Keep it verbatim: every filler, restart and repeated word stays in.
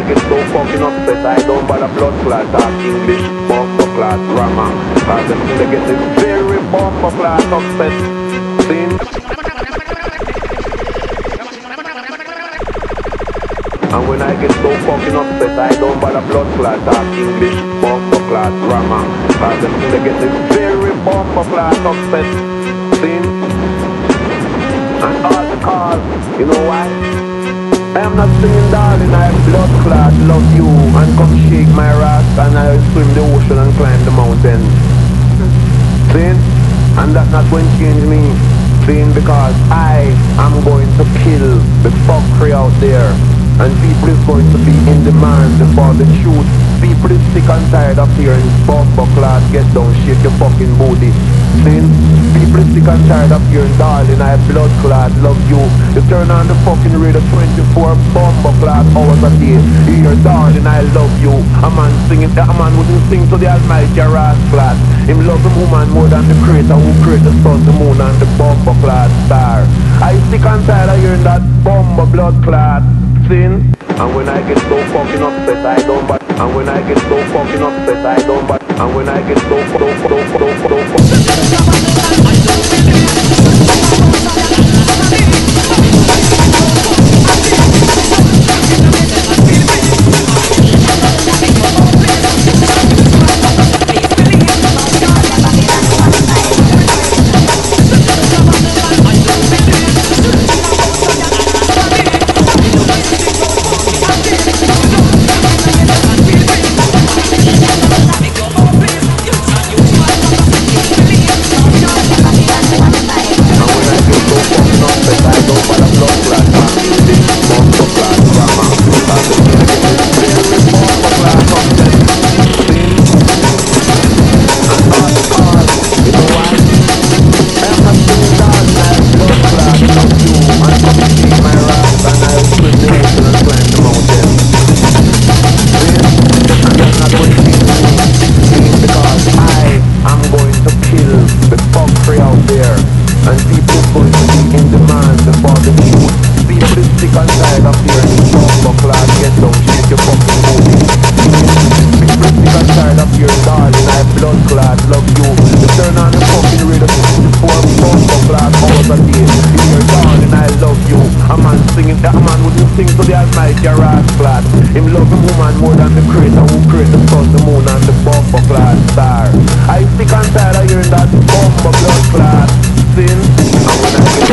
get so fucking upset, I don't bother blood clot talk English, bumper clot grammar. Cause them they get this very bumper clot upset. See? And when I get so fucking upset, I don't bother blood clot talk English, bumper clot grammar. Cause them they get this very bumper clot upset. See? And all because, you know why? I am not singing darling, I have blood clot, love you. And come shake my rasta and I swim the ocean and climb the mountain. See? And that's not going to change me. See? Because I am going to kill the fuckery out there. And people is going to be in demand for the truth. People is sick and tired of hearing bumper clot, get down, shake your fucking booty. See? People is sick and tired of hearing darling, I have blood clot, love you. You turn on the fucking radio twenty-four bumper clot hours a day. You hear darling, I love you. A man singing, a man wouldn't sing to the almighty ras clot. Him love the woman more than the creator who created the sun, the moon and the bumper clot star. I sick and tired of hearing that bumper blood clot. And when I get so fucking upset, I don't but and when I get so fucking upset, I don't but and when I get so so so so so him love the woman more than the creator who created the sun, the moon and the bumper clot star. I sick and tired of hearing that bumper blood clot sin. And when I